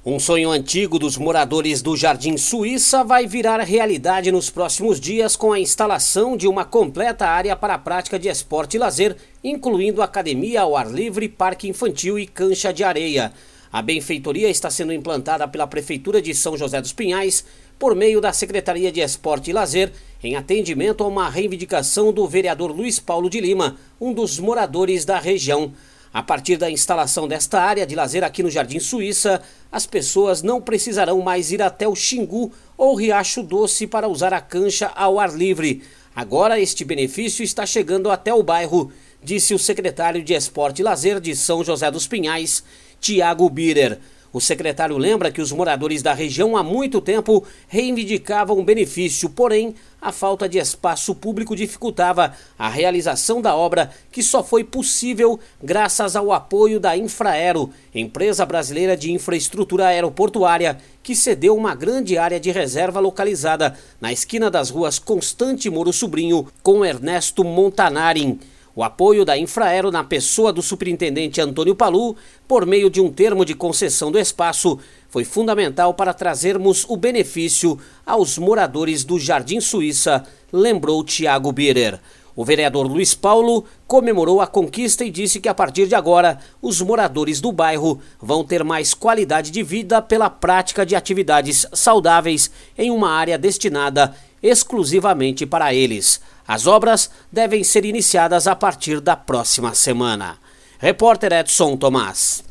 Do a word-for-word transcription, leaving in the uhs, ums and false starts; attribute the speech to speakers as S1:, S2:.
S1: Um sonho antigo dos moradores do Jardim Suíça vai virar realidade nos próximos dias com a instalação de uma completa área para a prática de esporte e lazer, incluindo academia ao ar livre, parque infantil e cancha de areia. A benfeitoria está sendo implantada pela Prefeitura de São José dos Pinhais por meio da Secretaria de Esporte e Lazer, em atendimento a uma reivindicação do vereador Luiz Paulo de Lima, um dos moradores da região. A partir da instalação desta área de lazer aqui no Jardim Suíça, as pessoas não precisarão mais ir até o Xingu ou Riacho Doce para usar a cancha ao ar livre. Agora este benefício está chegando até o bairro, disse o secretário de Esporte e Lazer de São José dos Pinhais, Tiago Birer. O secretário lembra que os moradores da região há muito tempo reivindicavam o benefício, porém a falta de espaço público dificultava a realização da obra, que só foi possível graças ao apoio da Infraero, empresa brasileira de infraestrutura aeroportuária, que cedeu uma grande área de reserva localizada na esquina das ruas Constante Moro Sobrinho com Ernesto Montanarin. O apoio da Infraero na pessoa do superintendente Antônio Palu, por meio de um termo de concessão do espaço, foi fundamental para trazermos o benefício aos moradores do Jardim Suíça, lembrou Tiago Birer. O vereador Luiz Paulo comemorou a conquista e disse que a partir de agora os moradores do bairro vão ter mais qualidade de vida pela prática de atividades saudáveis em uma área destinada exclusivamente para eles. As obras devem ser iniciadas a partir da próxima semana. Repórter Edson Tomás.